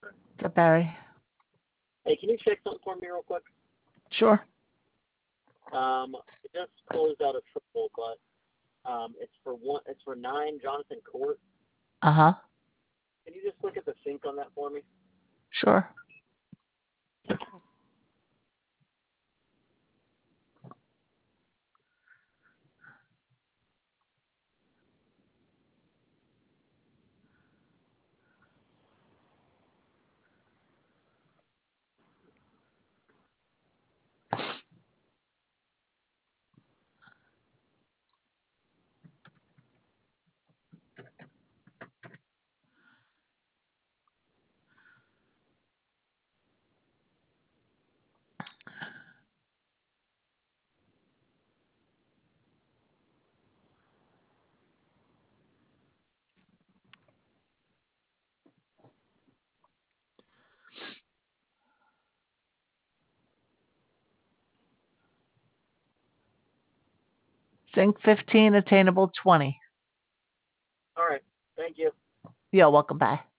What's up, Barry? Hey, can you check something for me real quick? Sure. It just closed out a triple, but it's for 9 Jonathan Court. Uh-huh. Can you just look at the sync on that for me? Sure. Sync 15, attainable 20. All right. Thank you. You're welcome. Bye.